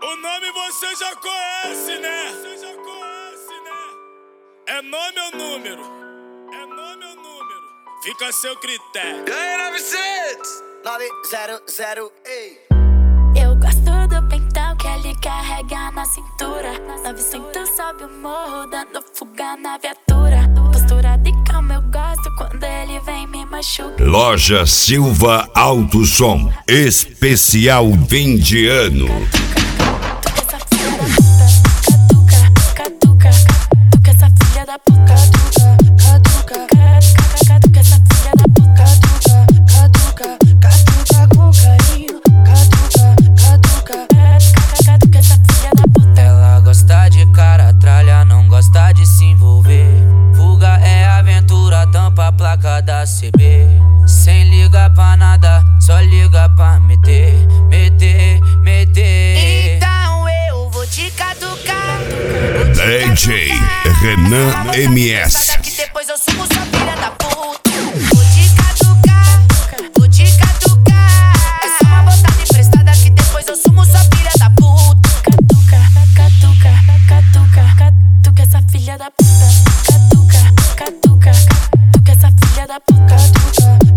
O nome você já conhece, né? É nome ou número? É nome ou número? Fica a seu critério. E aí, 900? 900, ei. Eu gosto do pentão que ele carrega na cintura. 900 sobe o morro, dando fuga na viatura. Postura de calma eu gosto quando ele vem me machucar. Loja Silva Alto Som, especial fim de ano. Catuca essa filha da puta. Catuca essa filha da puta. Catuca com carinho. Catuca essa filha da puta. Ela gosta de cara tralha, não gosta de se envolver. Fuga é aventura, tampa a placa da CB. Sem ligar pra nada, só liga pra meter. Então eu vou te catucar. DJ Renan MS. Que depois eu sumo sua filha da puta. Vou te catucar. É só uma botada emprestada que depois eu sumo sua filha da puta. Catuca essa filha da puta. Catuca essa filha da puta.